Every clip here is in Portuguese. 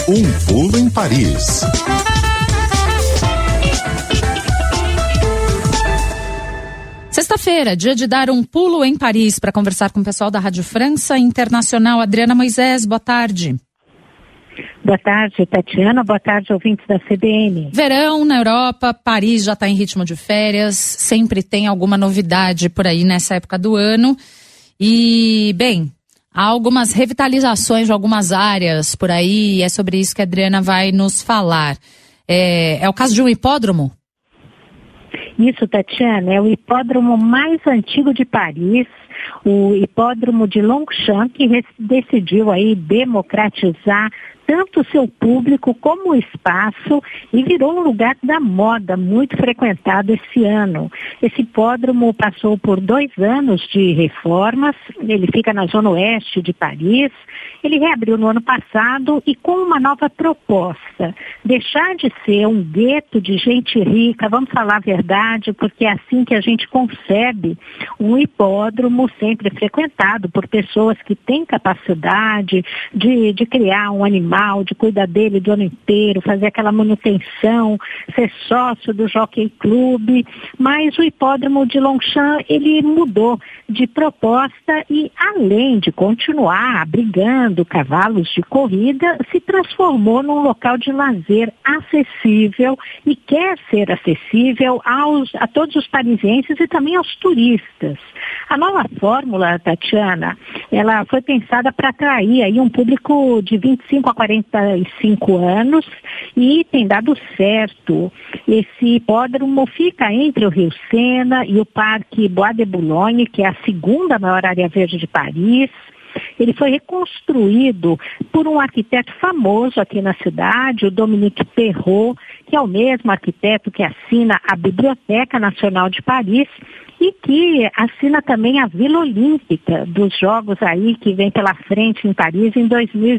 Um pulo em Paris. Sexta-feira, dia de dar um pulo em Paris para conversar com o pessoal da Rádio França Internacional. Adriana Moisés, boa tarde. Boa tarde, Tatiana. Boa tarde, ouvintes da CBN. Verão na Europa, Paris já está em ritmo de férias, sempre tem alguma novidade por aí nessa época do ano. E, bem, há algumas revitalizações de algumas áreas por aí, e é sobre isso que a Adriana vai nos falar. É o caso de um hipódromo? Isso, Tatiana, é o hipódromo mais antigo de Paris, o hipódromo de Longchamp, que decidiu aí democratizar tanto o seu público como o espaço e virou um lugar da moda muito frequentado esse ano. Esse hipódromo passou por 2 anos de reformas, ele fica na zona oeste de Paris, ele reabriu no ano passado e com uma nova proposta, deixar de ser um gueto de gente rica, vamos falar a verdade, porque é assim que a gente concebe um hipódromo sempre frequentado por pessoas que têm capacidade de criar um animal, de cuidar dele do ano inteiro, fazer aquela manutenção, ser sócio do Jockey Club, mas o hipódromo de Longchamp, ele mudou de proposta e, além de continuar abrigando cavalos de corrida, se transformou num local de lazer acessível e quer ser acessível a todos os parisienses e também aos turistas. A nova fórmula, Tatiana, ela foi pensada para atrair aí um público de 25 a 45 anos e tem dado certo. Esse hipódromo fica entre o Rio Sena e o Parque Bois de Boulogne, que é a segunda maior área verde de Paris. Ele foi reconstruído por um arquiteto famoso aqui na cidade, o Dominique Perrault, que é o mesmo arquiteto que assina a Biblioteca Nacional de Paris e que assina também a Vila Olímpica dos Jogos aí que vem pela frente em Paris em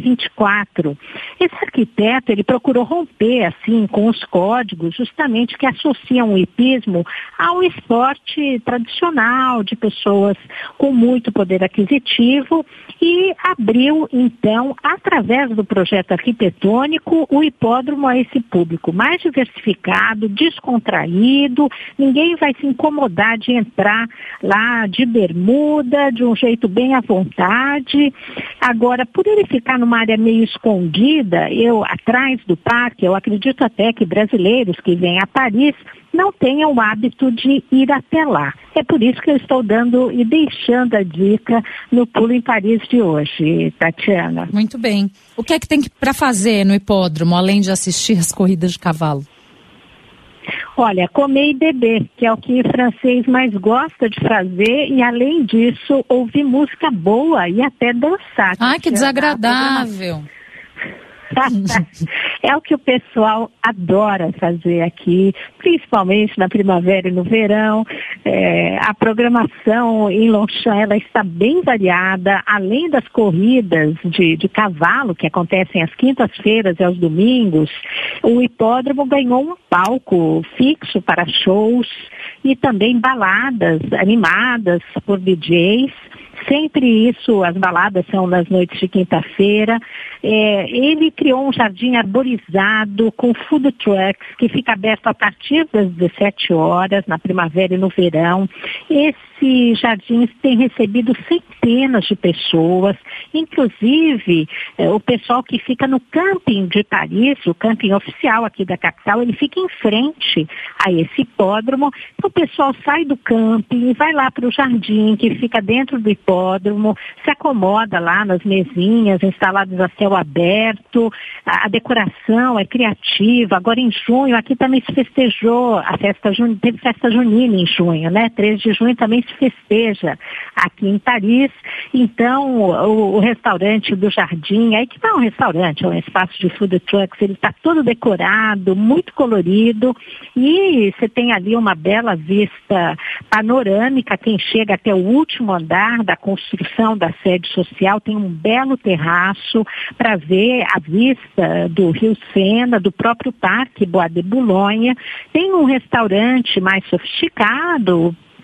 2024. Esse arquiteto, ele procurou romper assim com os códigos justamente que associam o hipismo ao esporte tradicional de pessoas com muito poder aquisitivo e abriu então, através do projeto arquitetônico, o hipódromo a esse público mais diversificado, descontraído, ninguém vai se incomodar de entrar lá de bermuda, de um jeito bem à vontade. Agora, por ele ficar numa área meio escondida, atrás do parque, eu acredito até que brasileiros que vêm a Paris não tenham o hábito de ir até lá. É por isso que eu estou dando e deixando a dica no Pulo em Paris de hoje, Tatiana. Muito bem. O que é que tem para fazer no hipódromo, além de assistir as corridas de cavalo? Olha, comer e beber, que é o que o francês mais gosta de fazer, e além disso, ouvir música boa e até dançar. Ai, que desagradável. É o que o pessoal adora fazer aqui, principalmente na primavera e no verão. A programação em Longchamp, ela está bem variada, além das corridas de cavalo que acontecem às quintas-feiras e aos domingos. O hipódromo ganhou um palco fixo para shows e também baladas animadas por DJs. Sempre isso, as baladas são nas noites de quinta-feira. Ele criou um jardim arborizado com food trucks que fica aberto a partir das 17 horas, na primavera e no verão. Esse jardim tem recebido centenas de pessoas, inclusive o pessoal que fica no camping de Paris, o camping oficial aqui da capital, ele fica em frente a esse hipódromo. Então o pessoal sai do camping e vai lá para o jardim que fica dentro do hipódromo, se acomoda lá nas mesinhas instaladas a céu aberto, a decoração é criativa. Agora em junho, aqui também se festejou a festa junina, teve festa junina em junho, né? 3 de junho também se festeja aqui em Paris. Então o restaurante do jardim, aí que não é um restaurante, é um espaço de food trucks, ele está todo decorado, muito colorido, e você tem ali uma bela vista panorâmica. Quem chega até o último andar da construção da sede social tem um belo terraço para ver a vista do Rio Sena, do próprio Parque Bois de Boulogne. Tem um restaurante mais sofisticado,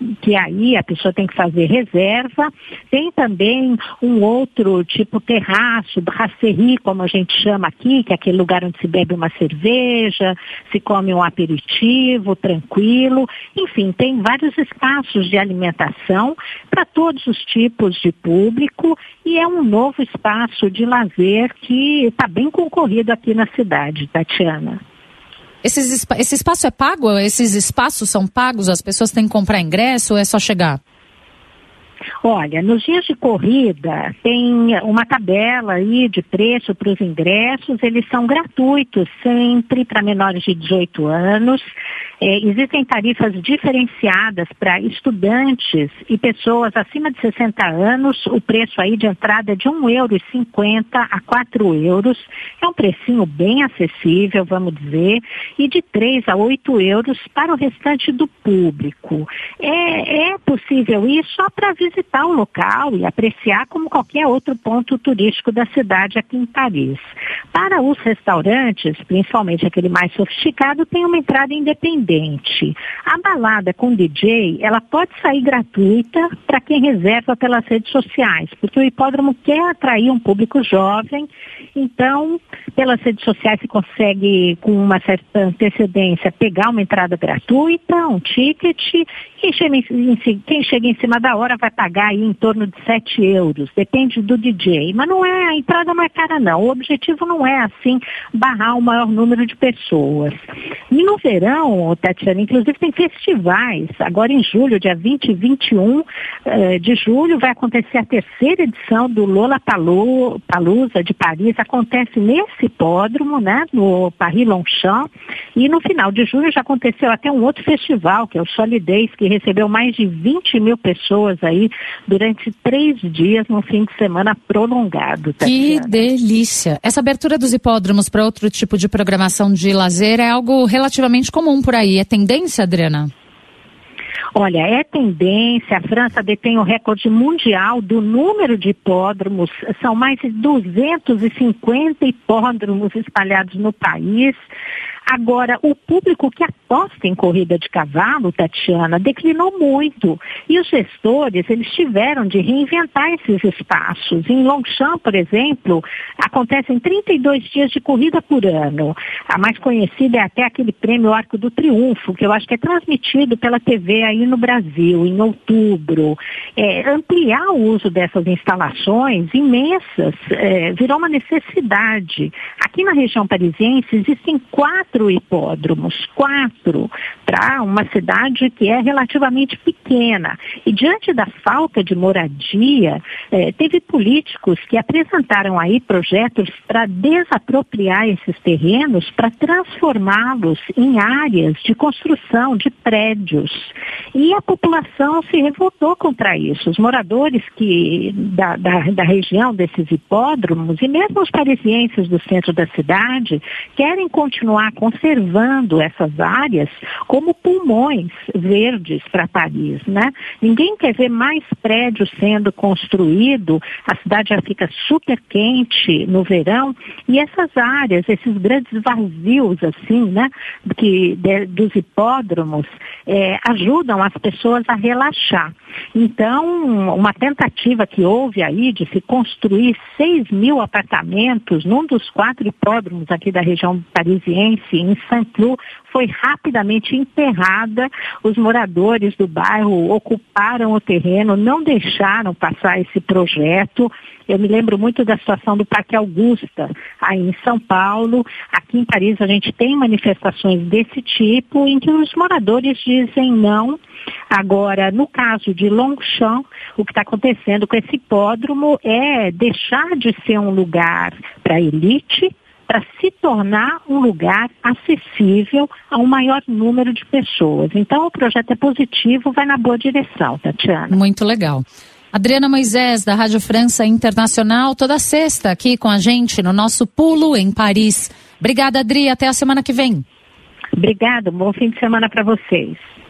que aí a pessoa tem que fazer reserva. Tem também um outro tipo terraço, brasserie, como a gente chama aqui, que é aquele lugar onde se bebe uma cerveja, se come um aperitivo tranquilo. Enfim, tem vários espaços de alimentação para todos os tipos de público e é um novo espaço de lazer que está bem concorrido aqui na cidade, Tatiana. Esse espaço é pago? Esses espaços são pagos? As pessoas têm que comprar ingresso ou é só chegar? Olha, nos dias de corrida tem uma tabela aí de preço para os ingressos, eles são gratuitos sempre para menores de 18 anos. Existem tarifas diferenciadas para estudantes e pessoas acima de 60 anos. O preço aí de entrada é de €1,50 a €4. É um precinho bem acessível, vamos dizer, e de 3 a 8 euros para o restante do público. É possível ir só para visitar o local e apreciar como qualquer outro ponto turístico da cidade aqui em Paris. Para os restaurantes, principalmente aquele mais sofisticado, tem uma entrada independente. A balada com DJ, ela pode sair gratuita para quem reserva pelas redes sociais, porque o hipódromo quer atrair um público jovem, então pelas redes sociais se consegue com uma certa antecedência pegar uma entrada gratuita, um ticket. Quem chega em cima da hora vai pagar aí em torno de €7, depende do DJ, mas a entrada não é cara não, o objetivo não é assim barrar o maior número de pessoas. E no verão, Tatiana, inclusive tem festivais, agora em julho, dia 20 e 21 de julho, vai acontecer a terceira edição do Lollapalooza de Paris, acontece nesse hipódromo, né, no Paris Longchamp, e no final de julho já aconteceu até um outro festival, que é o Solidez, que recebeu mais de 20 mil pessoas aí durante 3 dias, num fim de semana prolongado. Tatiana. Que delícia! Essa abertura dos hipódromos para outro tipo de programação de lazer é algo relativamente comum por aí. É tendência, Adriana? Olha, é tendência, a França detém o recorde mundial do número de hipódromos, são mais de 250 hipódromos espalhados no país. Agora, o público que aposta em corrida de cavalo, Tatiana, declinou muito. E os gestores, eles tiveram de reinventar esses espaços. Em Longchamp, por exemplo, acontecem 32 dias de corrida por ano. A mais conhecida é até aquele prêmio Arco do Triunfo, que eu acho que é transmitido pela TV aí no Brasil, em outubro. Ampliar o uso dessas instalações imensas virou uma necessidade. Aqui na região parisiense existem 4 hipódromos, 4, para uma cidade que é relativamente pequena. E diante da falta de moradia, teve políticos que apresentaram aí projetos para desapropriar esses terrenos, para transformá-los em áreas de construção de prédios. E a população se revoltou contra isso. Os moradores da região desses hipódromos e mesmo os parisienses do centro da cidade querem continuar conservando essas áreas como pulmões verdes para Paris, né? Ninguém quer ver mais prédios sendo construído, a cidade já fica super quente no verão e essas áreas, esses grandes vazios assim, né, dos hipódromos, ajudam as pessoas a relaxar. Então, uma tentativa que houve aí de se construir 6.000 apartamentos num dos 4 hipódromos aqui da região parisiense, em Saint-Cloud, foi rapidamente enterrada. Os moradores do bairro ocuparam o terreno, não deixaram passar esse projeto. Eu me lembro muito da situação do Parque Augusta, aí em São Paulo. Aqui em Paris a gente tem manifestações desse tipo, em que os moradores dizem não. Agora, no caso de Longchamp, o que está acontecendo com esse hipódromo é deixar de ser um lugar para elite, para se tornar um lugar acessível a um maior número de pessoas. Então, o projeto é positivo, vai na boa direção, Tatiana. Muito legal. Adriana Moisés, da Rádio França Internacional, toda sexta aqui com a gente no nosso Pulo em Paris. Obrigada, Adri, até a semana que vem. Obrigada, bom fim de semana para vocês.